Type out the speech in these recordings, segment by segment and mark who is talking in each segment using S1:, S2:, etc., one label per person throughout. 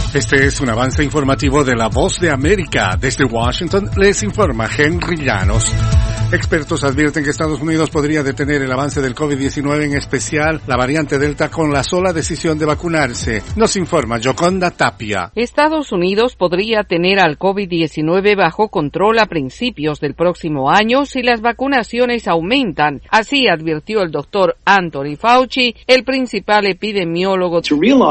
S1: Este es un avance informativo de La Voz de América. Desde Washington les informa Henry Llanos. Expertos advierten que Estados Unidos podría detener el avance del COVID-19, en especial la variante Delta, con la sola decisión de vacunarse. Nos informa Yoconda Tapia.
S2: Estados Unidos podría tener al COVID-19 bajo control a principios del próximo año si las vacunaciones aumentan. Así advirtió el doctor Anthony Fauci, el principal epidemiólogo.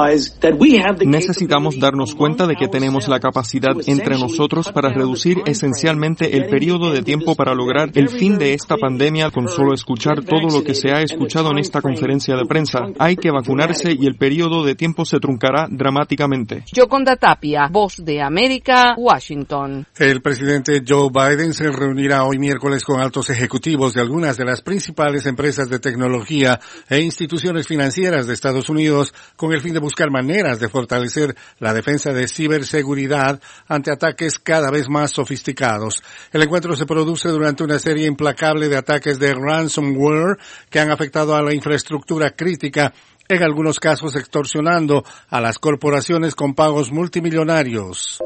S3: Necesitamos darnos cuenta de que tenemos la capacidad entre nosotros para reducir esencialmente el periodo de tiempo para lograr el fin de esta pandemia con solo escuchar todo lo que se ha escuchado en esta conferencia de prensa. Hay que vacunarse y el periodo de tiempo se truncará dramáticamente.
S2: Yoconda Tapia, Voz de América, Washington.
S1: El presidente Joe Biden se reunirá hoy miércoles con altos ejecutivos de algunas de las principales empresas de tecnología e instituciones financieras de Estados Unidos con el fin de buscar maneras de fortalecer la defensa de ciberseguridad ante ataques cada vez más sofisticados. El encuentro se produce durante una serie implacable de ataques de ransomware que han afectado a la infraestructura crítica, en algunos casos extorsionando a las corporaciones con pagos multimillonarios.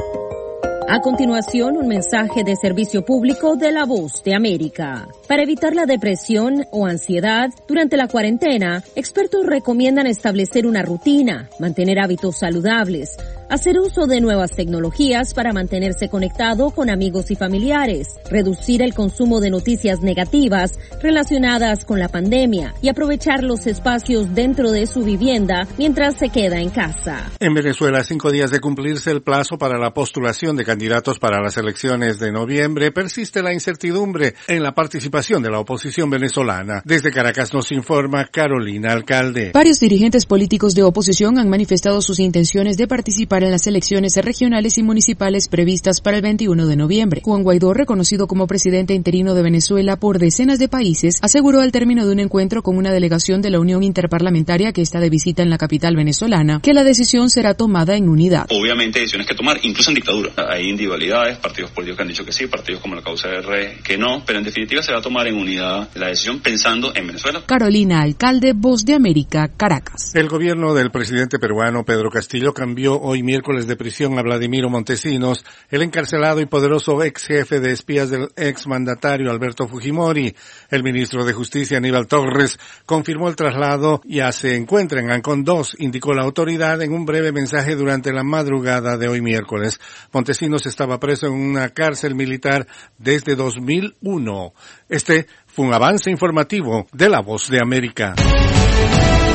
S4: A continuación, un mensaje de servicio público de La Voz de América. Para evitar la depresión o ansiedad durante la cuarentena, expertos recomiendan establecer una rutina, mantener hábitos saludables, hacer uso de nuevas tecnologías para mantenerse conectado con amigos y familiares, reducir el consumo de noticias negativas relacionadas con la pandemia y aprovechar los espacios dentro de su vivienda mientras se queda en casa.
S1: En Venezuela, 5 días de cumplirse el plazo para la postulación de candidatos para las elecciones de noviembre, persiste la incertidumbre en la participación de la oposición venezolana. Desde Caracas nos informa Carolina Alcalde.
S5: Varios dirigentes políticos de oposición han manifestado sus intenciones de participar en las elecciones regionales y municipales previstas para el 21 de noviembre. Juan Guaidó, reconocido como presidente interino de Venezuela por decenas de países, aseguró al término de un encuentro con una delegación de la Unión Interparlamentaria que está de visita en la capital venezolana que la decisión será tomada en unidad.
S6: Obviamente hay decisiones que tomar, incluso en dictadura. Hay individualidades, partidos políticos que han dicho que sí, partidos como la Causa R que no, pero en definitiva se va a tomar en unidad la decisión pensando en Venezuela.
S5: Carolina Alcalde, Voz de América, Caracas.
S1: El gobierno del presidente peruano Pedro Castillo cambió hoy miércoles de prisión a Vladimiro Montesinos, el encarcelado y poderoso ex jefe de espías del ex mandatario Alberto Fujimori. El ministro de Justicia Aníbal Torres confirmó el traslado. Ya se encuentra en Ancón 2, indicó la autoridad en un breve mensaje durante la madrugada de hoy miércoles. Montesinos estaba preso en una cárcel militar desde 2001. Este fue un avance informativo de La Voz de América.